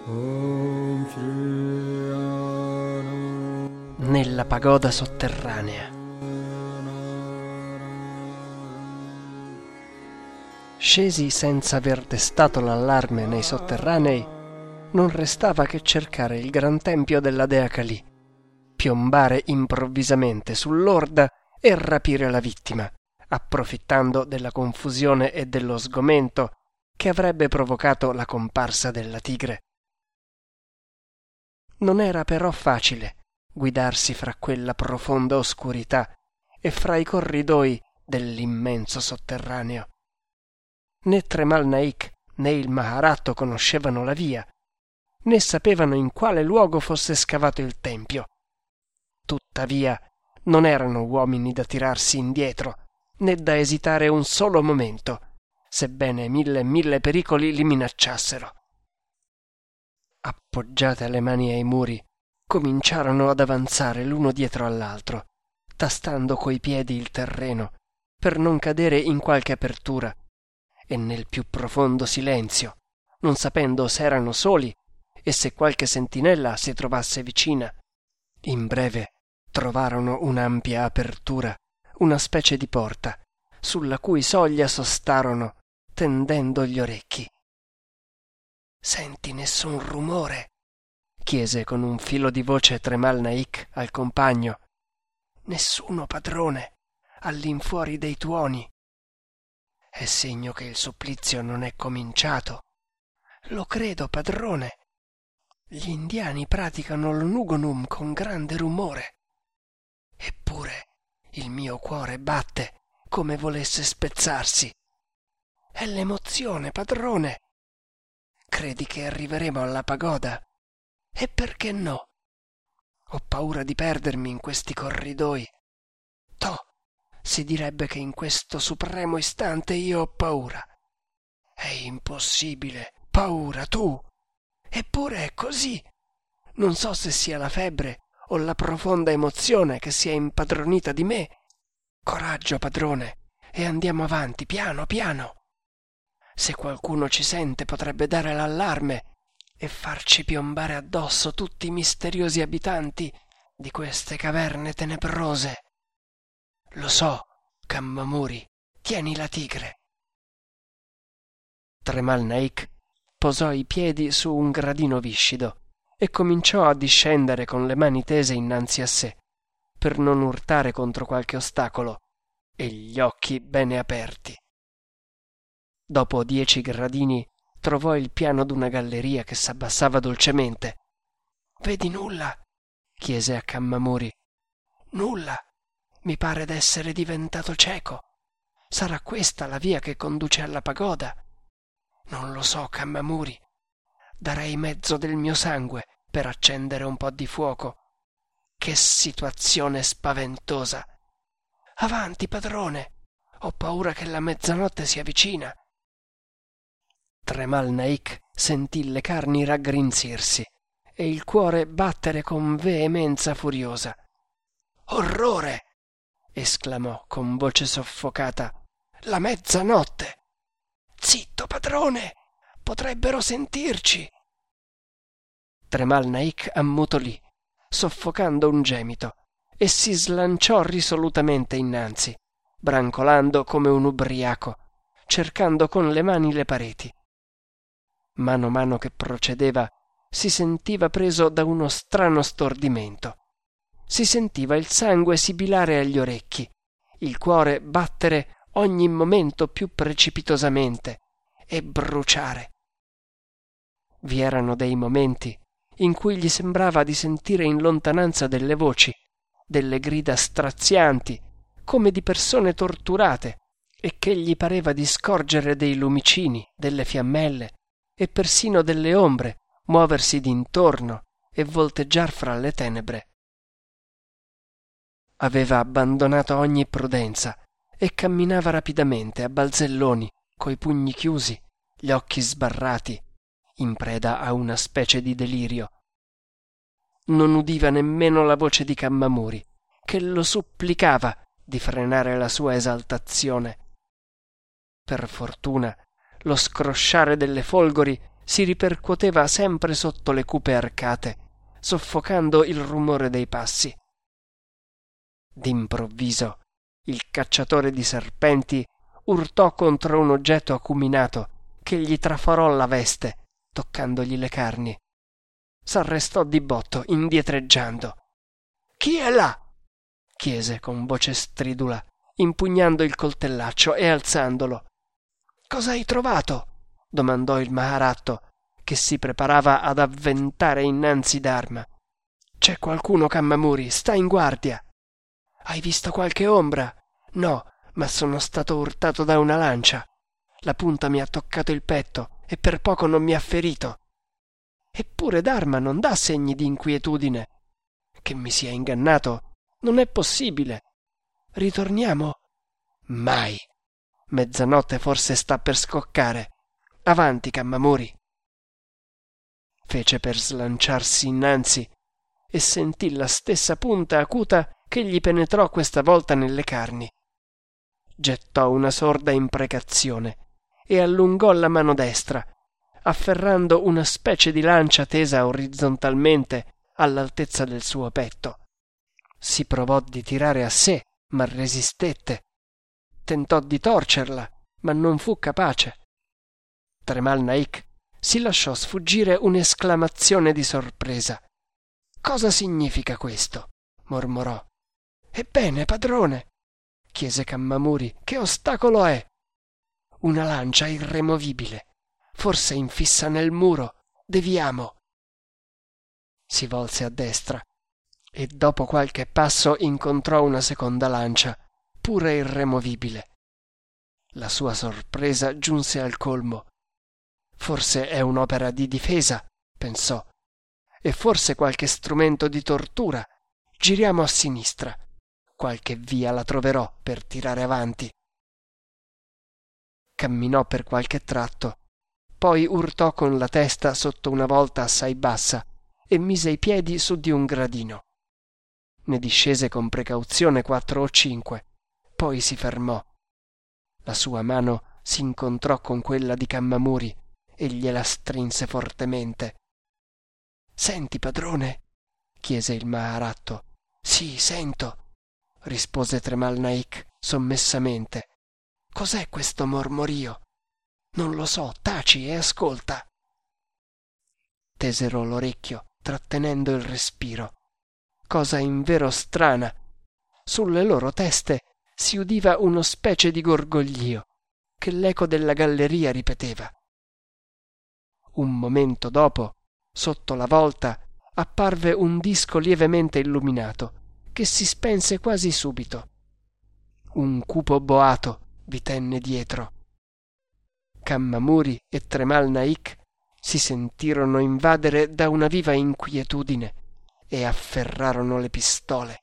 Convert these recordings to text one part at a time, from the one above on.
Nella pagoda sotterranea. Scesi senza aver destato l'allarme nei sotterranei, non restava che cercare il gran tempio della dea Kali, piombare improvvisamente sull'orda e rapire la vittima, approfittando della confusione e dello sgomento che avrebbe provocato la comparsa della tigre. Non era però facile guidarsi fra quella profonda oscurità e fra i corridoi dell'immenso sotterraneo. Né Tremal Naik né il Maharatto conoscevano la via, né sapevano in quale luogo fosse scavato il tempio. Tuttavia non erano uomini da tirarsi indietro, né da esitare un solo momento, sebbene mille pericoli li minacciassero. Appoggiate le mani ai muri, cominciarono ad avanzare l'uno dietro all'altro, tastando coi piedi il terreno, per non cadere in qualche apertura, e nel più profondo silenzio, non sapendo se erano soli e se qualche sentinella si trovasse vicina. In breve trovarono un'ampia apertura, una specie di porta, sulla cui soglia sostarono, tendendo gli orecchi. «Senti nessun rumore?» chiese con un filo di voce Tremal Naik al compagno. «Nessuno, padrone, all'infuori dei tuoni. È segno che il supplizio non è cominciato. Lo credo, padrone. Gli indiani praticano lo nugonum con grande rumore. Eppure il mio cuore batte come volesse spezzarsi. È l'emozione, padrone. Credi che arriveremo alla pagoda? E perché no? Ho paura di perdermi in questi corridoi. Toh, si direbbe che in questo supremo istante io ho paura. È impossibile, paura tu. Eppure è così. Non so se sia la febbre o la profonda emozione che si è impadronita di me. Coraggio, padrone, e andiamo avanti, piano, piano. Se qualcuno ci sente potrebbe dare l'allarme e farci piombare addosso tutti i misteriosi abitanti di queste caverne tenebrose. Lo so, Kammamuri, tieni la tigre». Tremal Naik posò i piedi su un gradino viscido e cominciò a discendere con le mani tese innanzi a sé, per non urtare contro qualche ostacolo, e gli occhi bene aperti. Dopo 10 gradini trovò il piano d'una galleria che s'abbassava dolcemente. «Vedi nulla?» chiese a Kammamuri. «Nulla. Mi pare d'essere diventato cieco. Sarà questa la via che conduce alla pagoda?» «Non lo so, Kammamuri. Darei mezzo del mio sangue per accendere un po' di fuoco. Che situazione spaventosa! Avanti, padrone! Ho paura che la mezzanotte sia vicina». Tremal Naik sentì le carni raggrinzirsi e il cuore battere con veemenza furiosa. «Orrore!» esclamò con voce soffocata. «La mezzanotte! Zitto, padrone! Potrebbero sentirci!» Tremal Naik ammutolì, soffocando un gemito, e si slanciò risolutamente innanzi, brancolando come un ubriaco, cercando con le mani le pareti. Mano a mano che procedeva si sentiva preso da uno strano stordimento. Si sentiva il sangue sibilare agli orecchi, il cuore battere ogni momento più precipitosamente e bruciare. Vi erano dei momenti in cui gli sembrava di sentire in lontananza delle voci, delle grida strazianti, come di persone torturate, e che gli pareva di scorgere dei lumicini, delle fiammelle e persino delle ombre muoversi d'intorno e volteggiar fra le tenebre. Aveva abbandonato ogni prudenza e camminava rapidamente a balzelloni, coi pugni chiusi, gli occhi sbarrati, in preda a una specie di delirio. Non udiva nemmeno la voce di Kammamuri, che lo supplicava di frenare la sua esaltazione. Per fortuna lo scrosciare delle folgori si ripercuoteva sempre sotto le cupe arcate, soffocando il rumore dei passi. D'improvviso il cacciatore di serpenti urtò contro un oggetto acuminato che gli traforò la veste, toccandogli le carni. S'arrestò di botto, indietreggiando. «Chi è là?» chiese con voce stridula, impugnando il coltellaccio e alzandolo. «Cosa hai trovato?» domandò il Maharatto, che si preparava ad avventare innanzi Dharma. «C'è qualcuno, Kammamuri, sta in guardia!» «Hai visto qualche ombra?» «No, ma sono stato urtato da una lancia. La punta mi ha toccato il petto e per poco non mi ha ferito. Eppure Dharma non dà segni di inquietudine. Che mi sia ingannato? Non è possibile. Ritorniamo?» «Mai. Mezzanotte forse sta per scoccare. Avanti, Kammamuri!» Fece per slanciarsi innanzi e sentì la stessa punta acuta che gli penetrò questa volta nelle carni. Gettò una sorda imprecazione e allungò la mano destra, afferrando una specie di lancia tesa orizzontalmente all'altezza del suo petto. Si provò di tirare a sé, ma resistette. Tentò di torcerla, ma non fu capace. Tremal Naik si lasciò sfuggire un'esclamazione di sorpresa. «Cosa significa questo?» mormorò. «Ebbene, padrone», chiese Kammamuri, «che ostacolo è?» «Una lancia irremovibile, forse infissa nel muro. Deviamo». Si volse a destra e dopo qualche passo incontrò una seconda lancia, pure irremovibile. La sua sorpresa giunse al colmo. «Forse è un'opera di difesa», pensò, «e forse qualche strumento di tortura. Giriamo a sinistra. Qualche via la troverò per tirare avanti». Camminò per qualche tratto, poi urtò con la testa sotto una volta assai bassa e mise i piedi su di un gradino. Ne discese con precauzione 4 o 5, poi si fermò. La sua mano si incontrò con quella di Kammamuri e gliela strinse fortemente. «Senti, padrone?» chiese il Maharatto. «Sì, sento», rispose Tremal Naik sommessamente. «Cos'è questo mormorio?» «Non lo so, taci e ascolta». Tesero l'orecchio, trattenendo il respiro. Cosa invero strana. Sulle loro teste si udiva uno specie di gorgoglio che l'eco della galleria ripeteva. Un momento dopo, sotto la volta, apparve un disco lievemente illuminato che si spense quasi subito. Un cupo boato vi tenne dietro. Kammamuri e Tremal Naik si sentirono invadere da una viva inquietudine e afferrarono le pistole.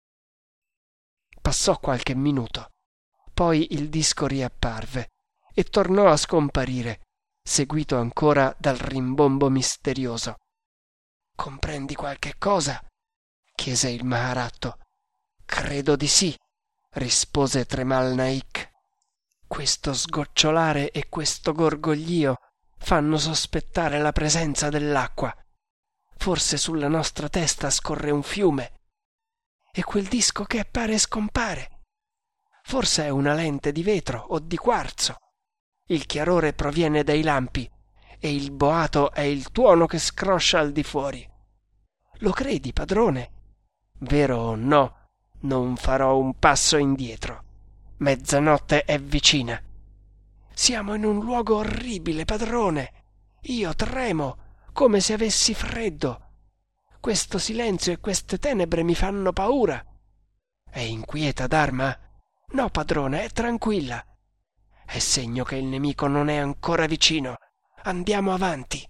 Passò qualche minuto, poi il disco riapparve e tornò a scomparire, seguito ancora dal rimbombo misterioso. «Comprendi qualche cosa?» chiese il Maharatto. «Credo di sì», rispose Tremal Naik. «Questo sgocciolare e questo gorgoglio fanno sospettare la presenza dell'acqua. Forse sulla nostra testa scorre un fiume. E quel disco che appare e scompare? Forse è una lente di vetro o di quarzo. Il chiarore proviene dai lampi e il boato è il tuono che scroscia al di fuori. Lo credi, padrone? Vero o no, non farò un passo indietro. Mezzanotte è vicina. Siamo in un luogo orribile, padrone. Io tremo, come se avessi freddo. Questo silenzio e queste tenebre mi fanno paura. È inquieta, Dharma? No, padrone, è tranquilla. È segno che il nemico non è ancora vicino. Andiamo avanti.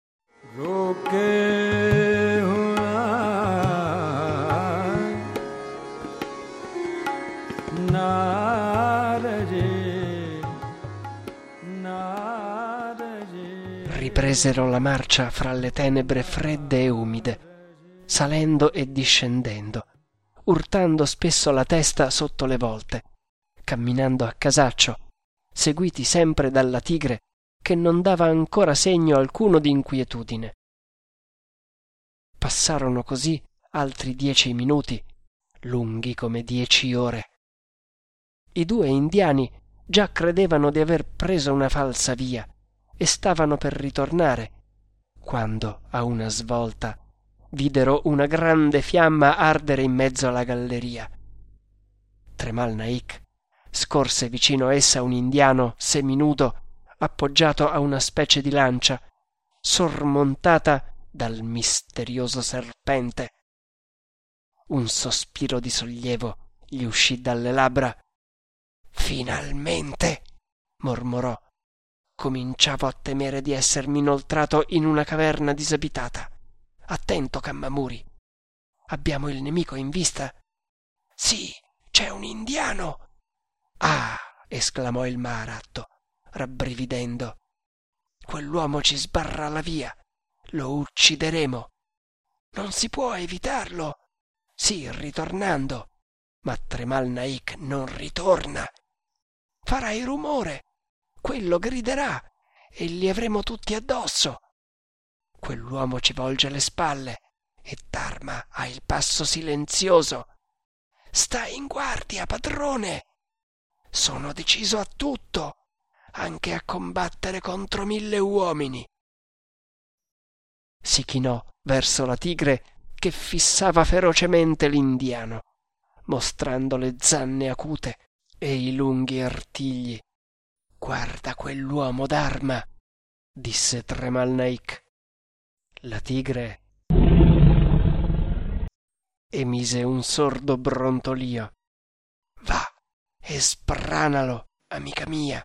Ripresero la marcia fra le tenebre fredde e umide, salendo e discendendo, urtando spesso la testa sotto le volte, camminando a casaccio, seguiti sempre dalla tigre che non dava ancora segno alcuno di inquietudine. Passarono così altri 10 minuti, lunghi come 10 ore. I 2 indiani già credevano di aver preso una falsa via e stavano per ritornare, quando, a una svolta, videro una grande fiamma ardere in mezzo alla galleria. Tremal Naik scorse vicino a essa un indiano seminudo appoggiato a una specie di lancia, sormontata dal misterioso serpente. Un sospiro di sollievo gli uscì dalle labbra. «Finalmente!» mormorò. «Cominciavo a temere di essermi inoltrato in una caverna disabitata. Attento, Kammamuri! Abbiamo il nemico in vista?» «Sì, c'è un indiano!» «Ah!» esclamò il Maharatto, rabbrividendo. «Quell'uomo ci sbarra la via. Lo uccideremo. Non si può evitarlo. Sì, ritornando. Ma Tremal Naik non ritorna. Farai rumore. Quello griderà e li avremo tutti addosso. Quell'uomo ci volge le spalle e Dharma ha il passo silenzioso. Stai in guardia, padrone. Sono deciso a tutto, anche a combattere contro 1000 uomini». Si chinò verso la tigre che fissava ferocemente l'indiano, mostrando le zanne acute e i lunghi artigli. «Guarda quell'uomo, Dharma», disse Tremal Naik. La tigre emise un sordo brontolio. «Va e sbranalo, amica mia».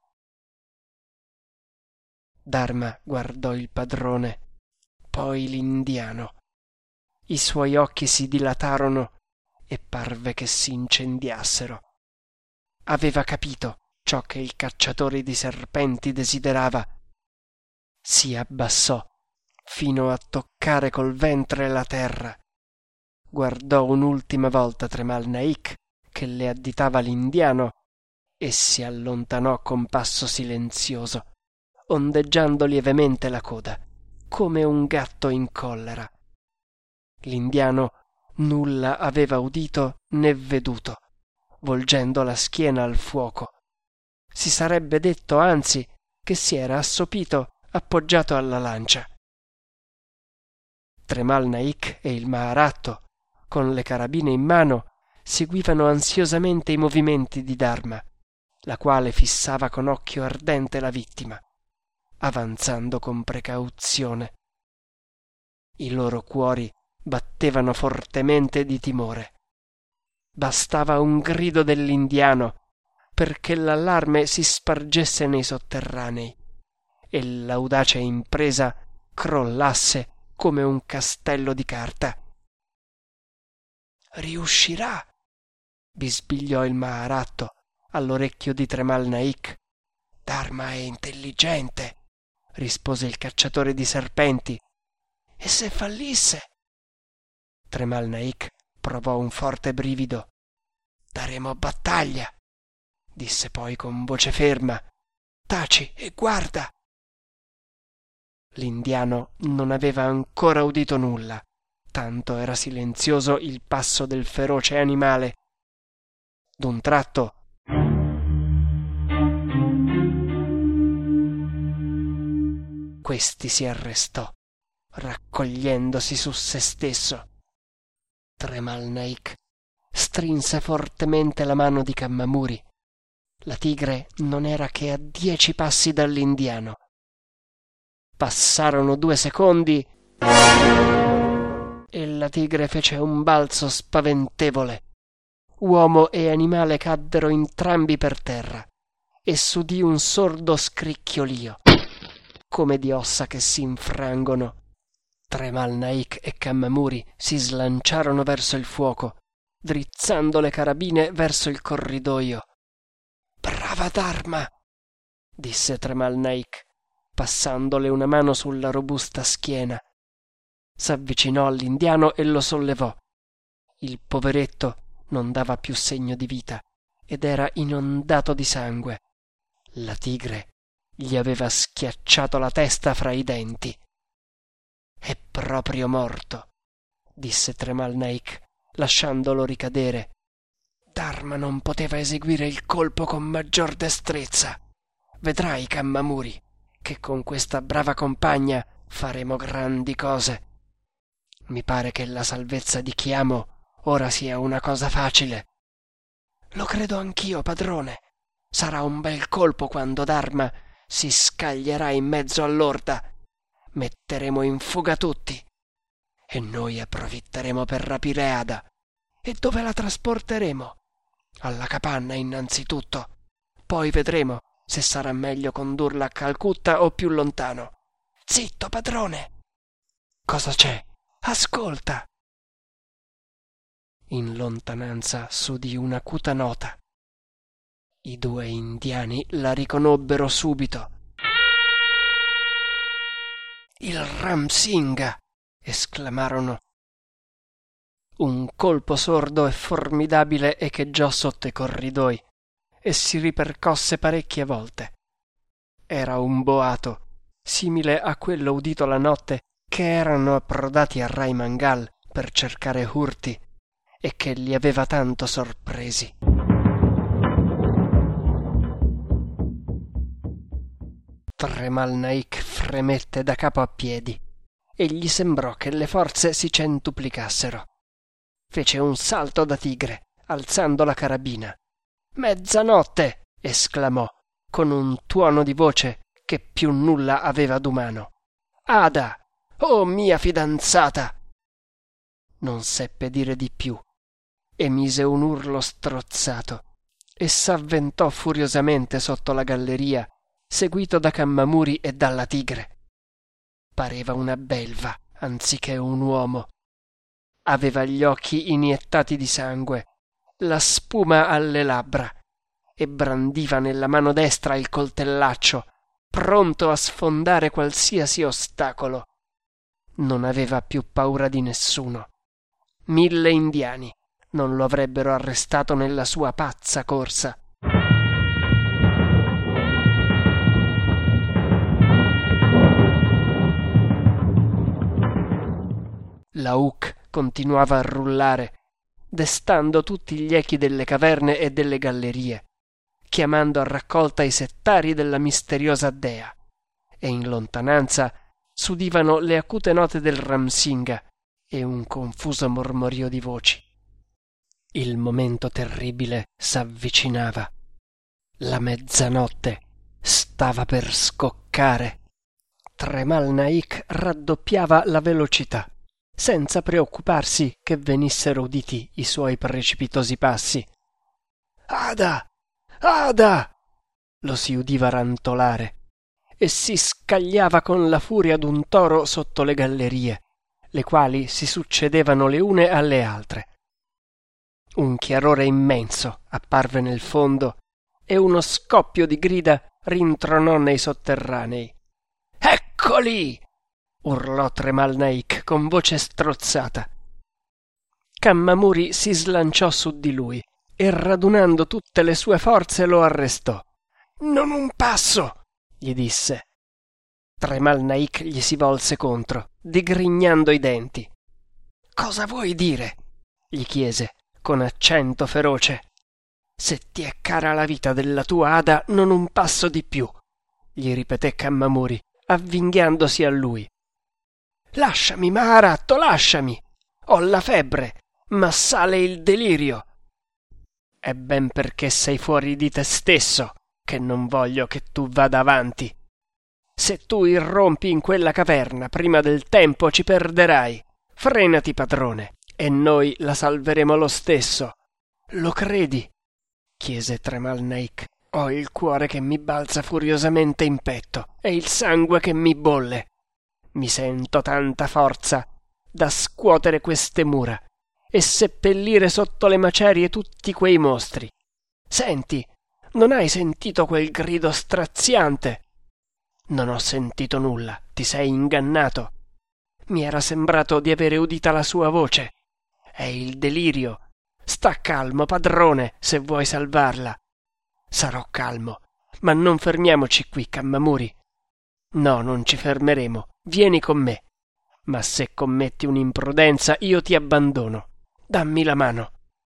Dharma guardò il padrone, poi l'indiano. I suoi occhi si dilatarono e parve che si incendiassero. Aveva capito ciò che il cacciatore di serpenti desiderava. Si abbassò fino a toccare col ventre la terra. Guardò un'ultima volta Tremal Naik, che le additava l'indiano, e si allontanò con passo silenzioso, ondeggiando lievemente la coda, come un gatto in collera. L'indiano nulla aveva udito né veduto, volgendo la schiena al fuoco. Si sarebbe detto anzi che si era assopito appoggiato alla lancia. Tremal Naik e il Maharatto, con le carabine in mano, seguivano ansiosamente i movimenti di Dharma, la quale fissava con occhio ardente la vittima, avanzando con precauzione. I loro cuori battevano fortemente di timore. Bastava un grido dell'indiano perché l'allarme si spargesse nei sotterranei e l'audace impresa crollasse come un castello di carta. «Riuscirà?» bisbigliò il Maharatto all'orecchio di Tremal Naik. «Dharma è intelligente», rispose il cacciatore di serpenti. «E se fallisse?» Tremal Naik provò un forte brivido. «Daremo battaglia», disse poi con voce ferma. «Taci e guarda». L'indiano non aveva ancora udito nulla, tanto era silenzioso il passo del feroce animale. D'un tratto questi si arrestò, raccogliendosi su se stesso. Tremal Naik strinse fortemente la mano di Kammamuri. La tigre non era che a 10 passi dall'indiano. Passarono 2 secondi e la tigre fece un balzo spaventevole. Uomo e animale caddero entrambi per terra e s'udì un sordo scricchiolio, come di ossa che si infrangono. Tremal Naik e Kammamuri si slanciarono verso il fuoco, drizzando le carabine verso il corridoio. «Brava Dharma!» disse Tremal Naik, passandole una mano sulla robusta schiena. S'avvicinò all'indiano e lo sollevò. Il poveretto non dava più segno di vita ed era inondato di sangue. La tigre gli aveva schiacciato la testa fra i denti. «È proprio morto», disse Tremal Naik, lasciandolo ricadere. «Dharma non poteva eseguire il colpo con maggior destrezza. Vedrai, Kammamuri, che con questa brava compagna faremo grandi cose. Mi pare che la salvezza di Chiamo ora sia una cosa facile». «Lo credo anch'io, padrone. Sarà un bel colpo quando Dharma si scaglierà in mezzo all'orda. Metteremo in fuga tutti e noi approfitteremo per rapire Ada. E dove la trasporteremo? Alla capanna innanzitutto. Poi vedremo se sarà meglio condurla a Calcutta o più lontano. Zitto, padrone!» «Cosa c'è? Ascolta!» In lontananza s'udì un'acuta nota. I due indiani la riconobbero subito. «Il Ramsinga!» esclamarono. Un colpo sordo e formidabile echeggiò sotto i corridoi e si ripercosse parecchie volte. Era un boato, simile a quello udito la notte che erano approdati a Rai Mangal per cercare Hurti e che li aveva tanto sorpresi. Tremal Naik fremette da capo a piedi e gli sembrò che le forze si centuplicassero. Fece un salto da tigre, alzando la carabina. «Mezzanotte!» esclamò, con un tuono di voce che più nulla aveva d'umano. «Ada! Oh mia fidanzata!» Non seppe dire di più. Emise un urlo strozzato e s'avventò furiosamente sotto la galleria, seguito da Kammamuri e dalla tigre. Pareva una belva anziché un uomo. Aveva gli occhi iniettati di sangue, la spuma alle labbra e brandiva nella mano destra il coltellaccio, pronto a sfondare qualsiasi ostacolo. Non aveva più paura di nessuno. 1000 indiani non lo avrebbero arrestato nella sua pazza corsa. La Huk continuava a rullare, destando tutti gli echi delle caverne e delle gallerie, chiamando a raccolta i settari della misteriosa dea, e in lontananza s'udivano le acute note del Ramsinga e un confuso mormorio di voci. Il momento terribile s'avvicinava. La mezzanotte stava per scoccare. Tremal Naik raddoppiava la velocità, senza preoccuparsi che venissero uditi i suoi precipitosi passi. «Ada! Ada!» lo si udiva rantolare, e si scagliava con la furia d'un toro sotto le gallerie, le quali si succedevano le une alle altre. Un chiarore immenso apparve nel fondo e uno scoppio di grida rintronò nei sotterranei. «Eccoli!» urlò Tremal Naik con voce strozzata. Kammamuri si slanciò su di lui e radunando tutte le sue forze lo arrestò. «Non un passo!» gli disse. Tremal Naik gli si volse contro, digrignando i denti. «Cosa vuoi dire?» gli chiese con accento feroce. «Se ti è cara la vita della tua Ada, non un passo di più», gli ripeté Kammamuri, avvinghiandosi a lui. «Lasciami, Maharatto, lasciami! Ho la febbre, ma sale il delirio!» «È ben perché sei fuori di te stesso che non voglio che tu vada avanti. Se tu irrompi in quella caverna prima del tempo ci perderai. Frenati, padrone, e noi la salveremo lo stesso. Lo credi?» chiese Tremal Naik. «Ho il cuore che mi balza furiosamente in petto e il sangue che mi bolle. Mi sento tanta forza da scuotere queste mura e seppellire sotto le macerie tutti quei mostri. Senti, non hai sentito quel grido straziante?» «Non ho sentito nulla, ti sei ingannato. Mi era sembrato di avere udita la sua voce. È il delirio. Sta calmo, padrone, se vuoi salvarla». «Sarò calmo, Ma non fermiamoci qui, Kammamuri. No, non ci fermeremo. Vieni con me. Ma se commetti un'imprudenza io ti abbandono. Dammi la mano.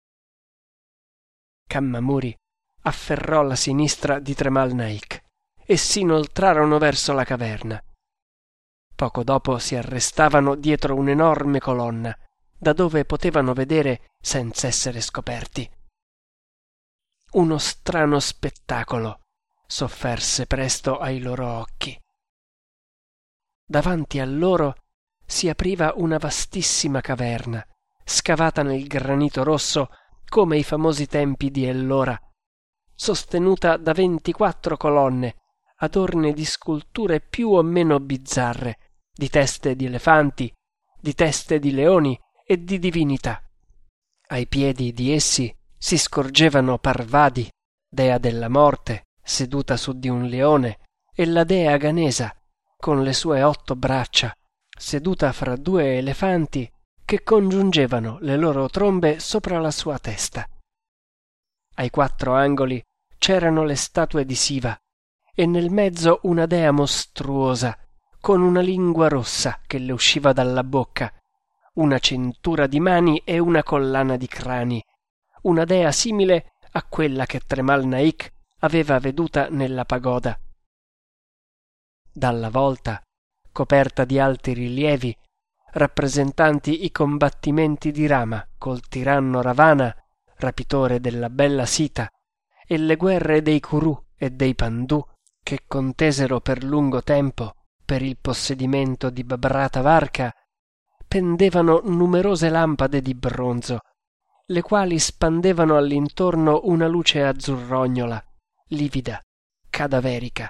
Kammamuri afferrò la sinistra di Tremal Naik e si inoltrarono verso la caverna. Poco dopo si arrestavano dietro un'enorme colonna, da dove potevano vedere senza essere scoperti. Uno strano spettacolo s'offerse presto ai loro occhi. Davanti a loro si apriva una vastissima caverna, scavata nel granito rosso come i famosi tempi di Ellora, sostenuta da 24 colonne, adorne di sculture più o meno bizzarre, di teste di elefanti, di teste di leoni e di divinità. Ai piedi di essi si scorgevano Parvati, dea della morte, seduta su di un leone, e la dea Ganesa, con le sue 8 braccia, seduta fra 2 elefanti che congiungevano le loro trombe sopra la sua testa. Ai 4 angoli c'erano le statue di Siva e nel mezzo una dea mostruosa con una lingua rossa che le usciva dalla bocca, una cintura di mani e una collana di crani, una dea simile a quella che Tremal Naik aveva veduta nella pagoda. Dalla volta, coperta di alti rilievi, rappresentanti i combattimenti di Rama col tiranno Ravana, rapitore della bella Sita, e le guerre dei Kuru e dei Pandù che contesero per lungo tempo per il possedimento di Bhabrata-Varka, pendevano numerose lampade di bronzo, le quali spandevano all'intorno una luce azzurrognola, livida, cadaverica.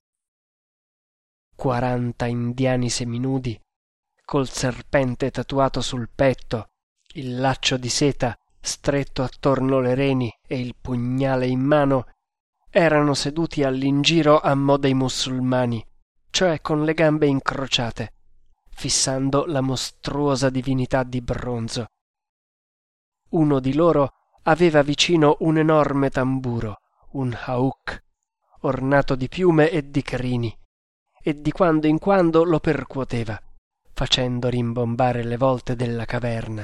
40 indiani seminudi, col serpente tatuato sul petto, il laccio di seta stretto attorno le reni e il pugnale in mano, erano seduti all'ingiro a mo' dei musulmani, cioè con le gambe incrociate, fissando la mostruosa divinità di bronzo. Uno di loro aveva vicino un enorme tamburo, un hauk, ornato di piume e di crini, e di quando in quando lo percuoteva, facendo rimbombare le volte della caverna.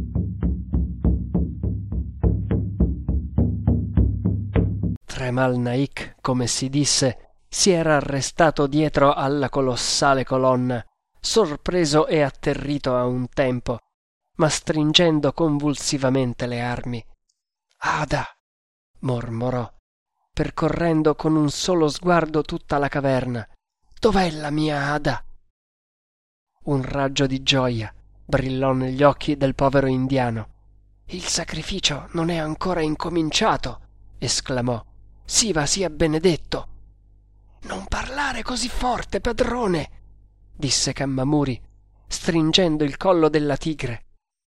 Tremal Naik, come si disse, si era arrestato dietro alla colossale colonna, sorpreso e atterrito a un tempo, ma stringendo convulsivamente le armi. «Ada!» mormorò, percorrendo con un solo sguardo tutta la caverna. «Dov'è la mia Ada?» Un raggio di gioia brillò negli occhi del povero indiano. «Il sacrificio non è ancora incominciato!» esclamò. «Siva sia benedetto!» «Non parlare così forte, padrone!» disse Kammamuri, stringendo il collo della tigre.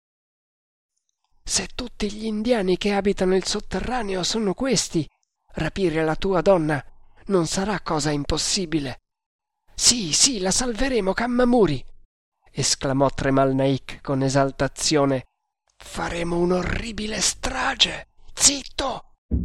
«Se tutti gli indiani che abitano il sotterraneo sono questi, rapire la tua donna non sarà cosa impossibile!» «Sì, sì, la salveremo, Kammamuri!» esclamò Tremal Naik con esaltazione. «Faremo un'orribile strage! Zitto!»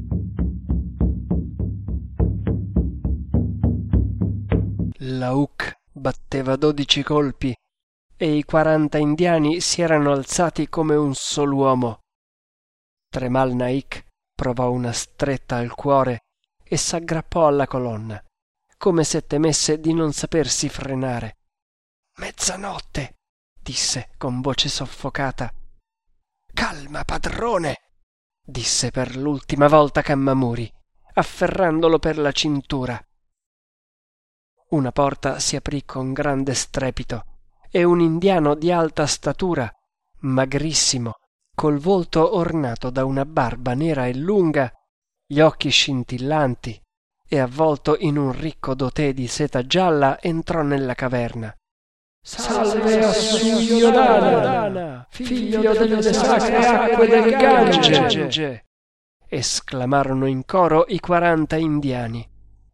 L'Auk batteva 12 colpi e i 40 indiani si erano alzati come un sol'uomo. Tremal Naik provò una stretta al cuore e s'aggrappò alla colonna, come se temesse di non sapersi frenare. «Mezzanotte!» disse con voce soffocata. «Calma, padrone!» disse per l'ultima volta Kammamuri, afferrandolo per la cintura. Una porta si aprì con grande strepito e un indiano di alta statura, magrissimo, col volto ornato da una barba nera e lunga, gli occhi scintillanti e avvolto in un ricco dotè di seta gialla, entrò nella caverna. «Salve Assuryodhana, figlio delle sacre acque del Gange!» esclamarono in coro i 40 indiani.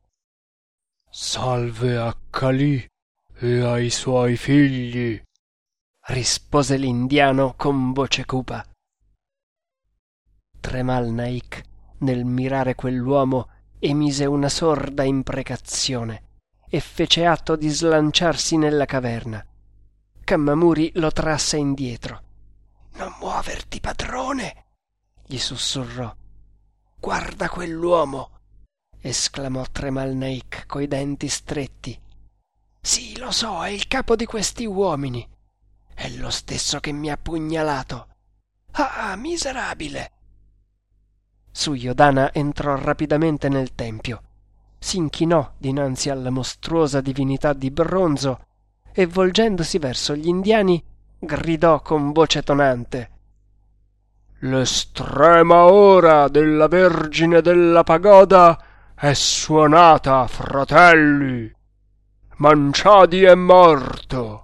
«Salve a Kali e ai suoi figli!» rispose l'indiano con voce cupa. Tremal Naik, nel mirare quell'uomo, emise una sorda imprecazione e fece atto di slanciarsi nella caverna. Kammamuri lo trasse indietro. «Non muoverti, padrone!» gli sussurrò. «Guarda quell'uomo!» esclamò Tremal Naik coi denti stretti. «Sì, lo so, è il capo di questi uomini. È lo stesso che mi ha pugnalato. Ah, miserabile!» Suddhodana entrò rapidamente nel tempio, s'inchinò dinanzi alla mostruosa divinità di bronzo e, volgendosi verso gli indiani, gridò con voce tonante: «L'estrema ora della Vergine della Pagoda è suonata, fratelli! Manchadi è morto!»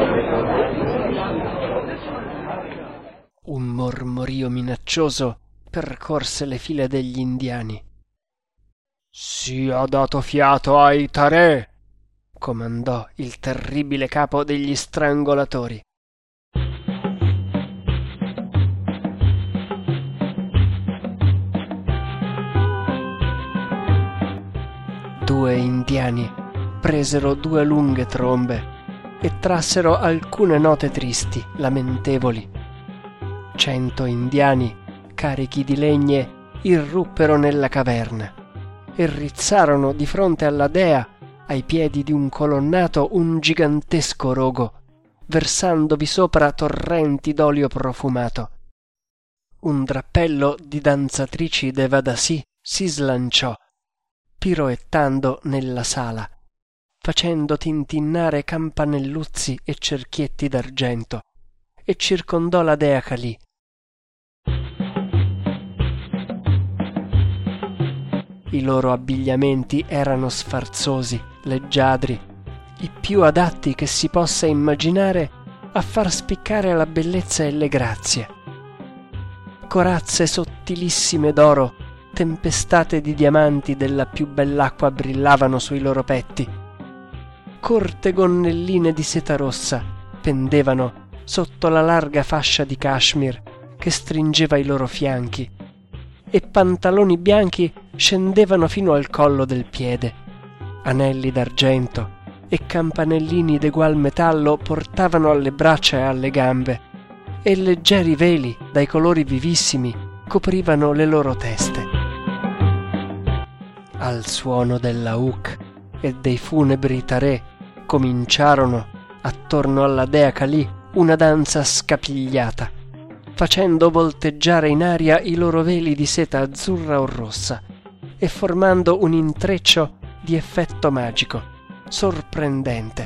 Un mormorio minaccioso percorse le file degli indiani. «Sia dato fiato ai Tare!» comandò il terribile capo degli strangolatori. Due indiani presero 2 lunghe trombe e trassero alcune note tristi, lamentevoli. 100 indiani, carichi di legne, irruppero nella caverna e rizzarono di fronte alla dea, ai piedi di un colonnato, un gigantesco rogo, versandovi sopra torrenti d'olio profumato. Un drappello di danzatrici devadasi si slanciò, piroettando nella sala, facendo tintinnare campanelluzzi e cerchietti d'argento, e circondò la dea Kali. I loro abbigliamenti erano sfarzosi, leggiadri, i più adatti che si possa immaginare a far spiccare la bellezza e le grazie. Corazze sottilissime d'oro, tempestate di diamanti della più bell'acqua brillavano sui loro petti. Corte gonnelline di seta rossa pendevano sotto la larga fascia di cashmere che stringeva i loro fianchi, e pantaloni bianchi scendevano fino al collo del piede. Anelli d'argento e campanellini d'egual metallo portavano alle braccia e alle gambe, e leggeri veli dai colori vivissimi coprivano le loro teste. Al suono della Uk e dei funebri Tare cominciarono, attorno alla dea Kali, una danza scapigliata, facendo volteggiare in aria i loro veli di seta azzurra o rossa e formando un intreccio di effetto magico, sorprendente.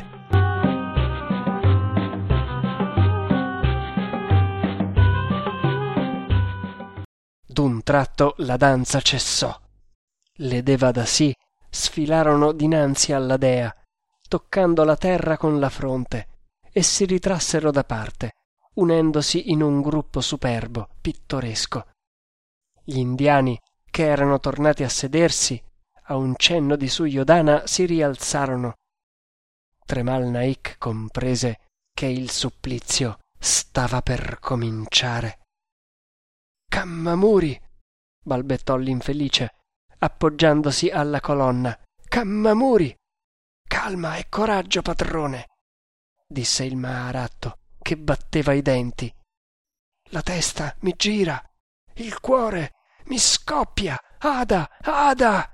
D'un tratto la danza cessò. Le devadasi sfilarono dinanzi alla dea, toccando la terra con la fronte, e si ritrassero da parte, unendosi in un gruppo superbo, pittoresco. Gli indiani, che erano tornati a sedersi, a un cenno di Suddhodana si rialzarono. Tremal Naik comprese che il supplizio stava per cominciare. «Kammamuri!» balbettò l'infelice, appoggiandosi alla colonna. «Kammamuri!» «Calma e coraggio, padrone!» disse il Maharatto, che batteva i denti. «La testa mi gira, il cuore mi scoppia! Ada! Ada!»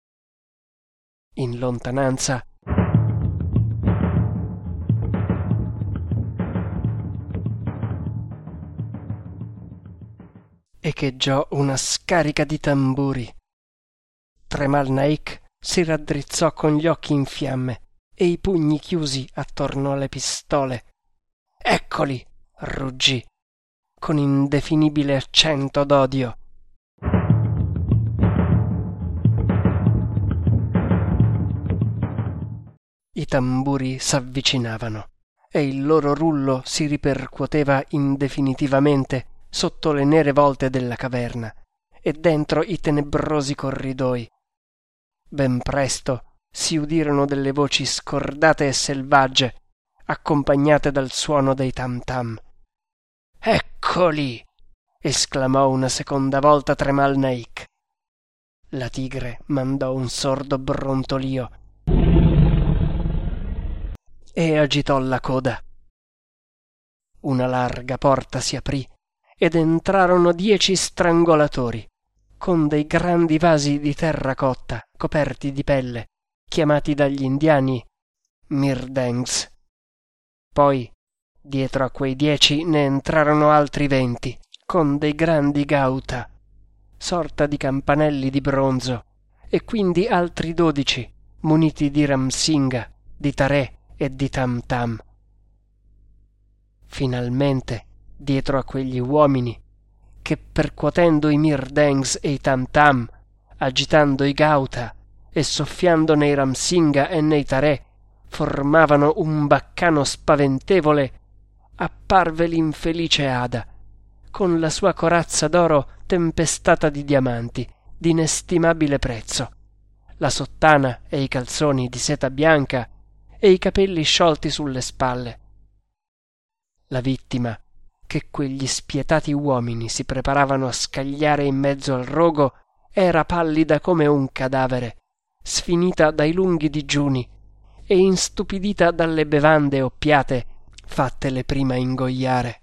In lontananza echeggiò una scarica di tamburi. Tremal Naik si raddrizzò con gli occhi in fiamme e i pugni chiusi attorno alle pistole. «Eccoli!» ruggì, con indefinibile accento d'odio. I tamburi s'avvicinavano e il loro rullo si ripercuoteva indefinitivamente sotto le nere volte della caverna e dentro i tenebrosi corridoi. Ben presto si udirono delle voci scordate e selvagge, accompagnate dal suono dei tam tam. «Eccoli!» esclamò una seconda volta Tremal Naik. La tigre mandò un sordo brontolio e agitò la coda. Una larga porta si aprì ed entrarono 10 strangolatori, con dei grandi vasi di terracotta coperti di pelle, chiamati dagli indiani Mirdengs. Poi, dietro a quei 10 ne entrarono altri 20, con dei grandi gauta, sorta di campanelli di bronzo, e quindi altri 12, muniti di ramsinga, di tarè e di tam tam. Finalmente, dietro a quegli uomini, che percuotendo i mirdengs e i tam tam, agitando i gauta e soffiando nei ramsinga e nei tarè, formavano un baccano spaventevole, apparve l'infelice Ada, con la sua corazza d'oro tempestata di diamanti, d'inestimabile prezzo, la sottana e i calzoni di seta bianca e i capelli sciolti sulle spalle. La vittima, che quegli spietati uomini si preparavano a scagliare in mezzo al rogo, era pallida come un cadavere, sfinita dai lunghi digiuni e instupidita dalle bevande oppiate fattele prima ingoiare.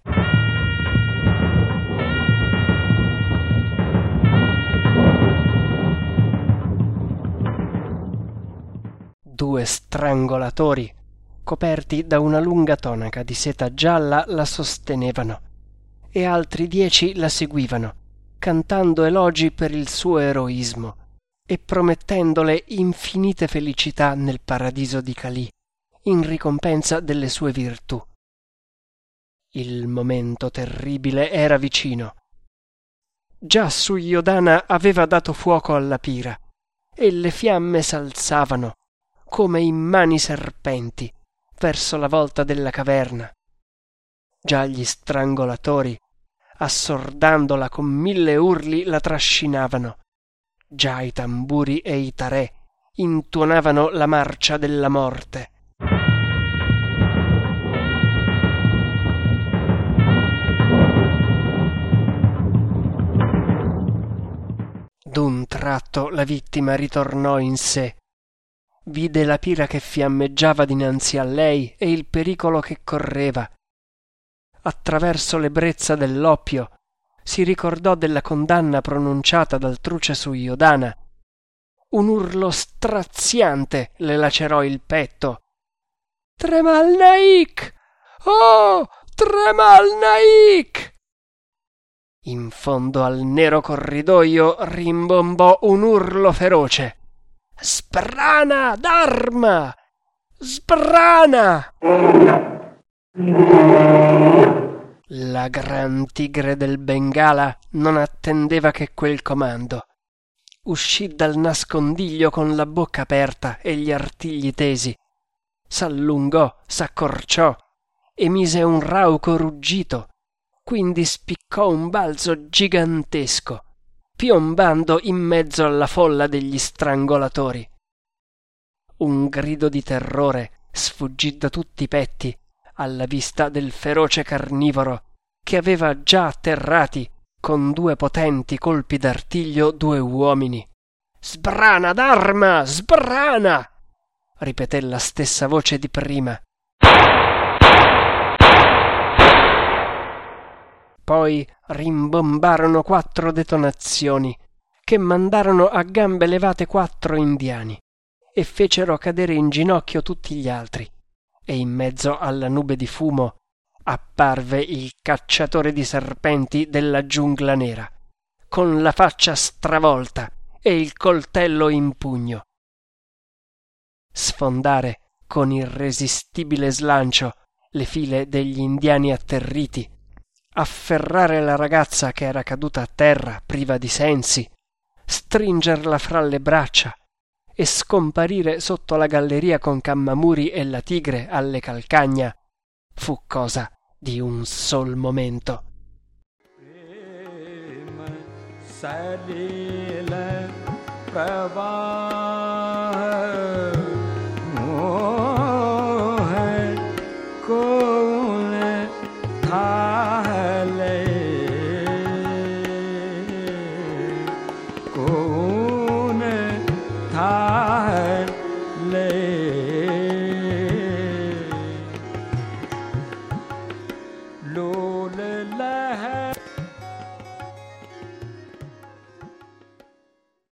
Due strangolatori, coperti da una lunga tonaca di seta gialla, la sostenevano, e altri 10 la seguivano, cantando elogi per il suo eroismo e promettendole infinite felicità nel paradiso di Calì, in ricompensa delle sue virtù. Il momento terribile era vicino. Già Suiodana aveva dato fuoco alla pira, e le fiamme s'alzavano, come immani serpenti, verso la volta della caverna. Già gli strangolatori, assordandola con 1000 urli, la trascinavano. Già i tamburi e i tarè intuonavano la marcia della morte. D'un tratto la vittima ritornò in sé. Vide la pira che fiammeggiava dinanzi a lei e il pericolo che correva. Attraverso l'ebbrezza dell'oppio si ricordò della condanna pronunciata dal truce Suiodana. Un urlo straziante le lacerò il petto. «Tremal Naik! Oh, Tremal Naik!» In fondo al nero corridoio rimbombò un urlo feroce. «Sprana Dharma! Sprana!» La gran tigre del Bengala non attendeva che quel comando. Uscì dal nascondiglio con la bocca aperta e gli artigli tesi. S'allungò, s'accorciò, emise un rauco ruggito, quindi spiccò un balzo gigantesco, piombando in mezzo alla folla degli strangolatori. Un grido di terrore sfuggì da tutti i petti alla vista del feroce carnivoro che aveva già atterrati con 2 potenti colpi d'artiglio 2 uomini. «Sbrana d'arma! Sbrana!» ripeté la stessa voce di prima. Poi rimbombarono 4 detonazioni che mandarono a gambe levate 4 indiani e fecero cadere in ginocchio tutti gli altri, e in mezzo alla nube di fumo apparve il cacciatore di serpenti della giungla nera, con la faccia stravolta e il coltello in pugno. Sfondare con irresistibile slancio le file degli indiani atterriti, afferrare la ragazza che era caduta a terra priva di sensi, stringerla fra le braccia e scomparire sotto la galleria con Kammamuri e la tigre alle calcagna fu cosa di un sol momento. Loro